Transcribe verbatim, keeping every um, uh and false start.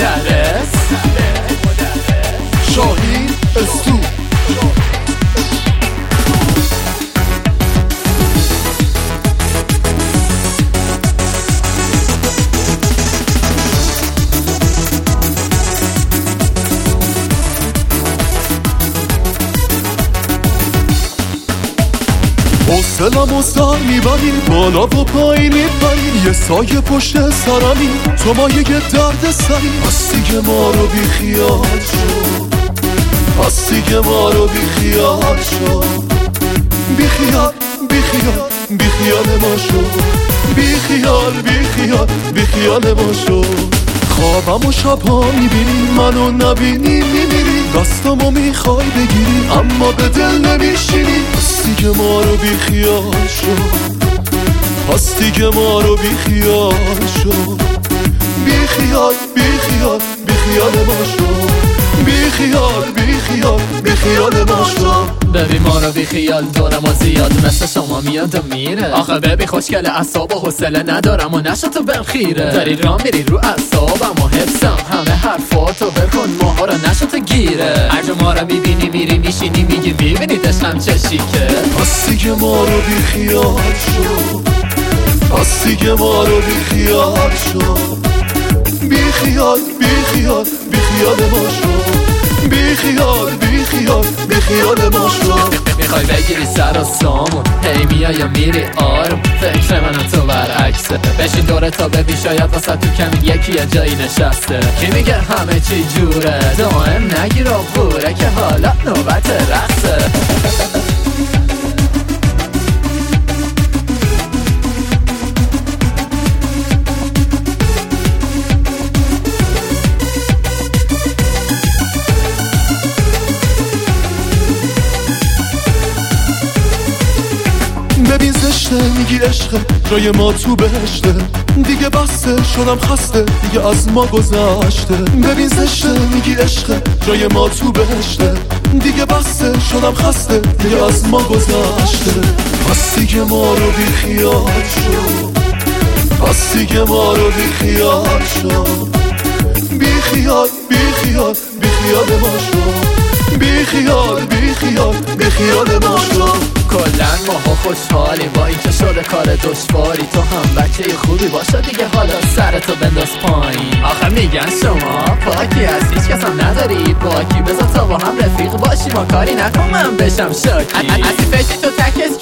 مدرس شاهین استو حوصلم و سر میبری بالا و پایین میپری یه سایه پشت سرمی تو مایه درد سری پس دیگه ما رو بی خیال شو پس دیگه ما رو بی خیال شو بی خیال بی خیال بی خیال ما شو بی خیال بی خیال بی خیال ما شو خوابم و شبها میبینی منو نبینی میمیری دستمو میخوای بگیری اما به دل نمیشینی پس دیگه ما رو بی خیال شو پس دیگه ما رو بی خیال شو بی خیال بی خیال بی خیال ما شو بی خیال بی خیال بی خیال ما شو ببین ما رو بی خیال دارم و زیاد مثل شما میاد و میره آخه ببین خوشگل اعصاب و حوصله ندارم و نشو تو بهم خیره داری راه میری رو اعصابم و حفظم همه حرفاتو بکن ماها رو نشو تو گیره هرجا ما رو میبینی میری میشینی میگی میبینی دشتم چه شیکه پس دیگه ما رو بی خیال شو پس دیگه ما رو بی خیال شو بی خیال بی خیال بی خیال ما شو بی خیال بی خیال بی خیال ما شو میخوای بگیری سر و سامون هی میای یا میری آروم فکر منم تو برعکسه بشین دوره تا ببین شاید واسه تو کمی یکی یه جایی نشسته کی میگه همه چی جوره دائم نگیر و بوره که حالا نوبت رقصه ببین زشته میگی عشقه جای ما تو بهشته دیگه بسته شدم خسته دیگه از ما گذشته ببین زشته میگی عشقه جای ما تو بهشته دیگه بسته شدم خسته دیگه از ما گذشته پس دیگه ما رو بی خیال شو پس دیگه ما رو بی خیال شو بی خیال بی خیال بی خیال ما شو بی خیال بی خیال بی خیال ما شو کلن ماها خوشحالی با این که شده کار دشواری تو هم بچه خوبی باشه دیگه حالا سرتو بنداز پایین آخه میگن شما پاکی از هیچ کس هم نداری باکی بذار تا با هم رفیق باشی ما کاری نکن من بشم شاکی اسی فشی تو تکس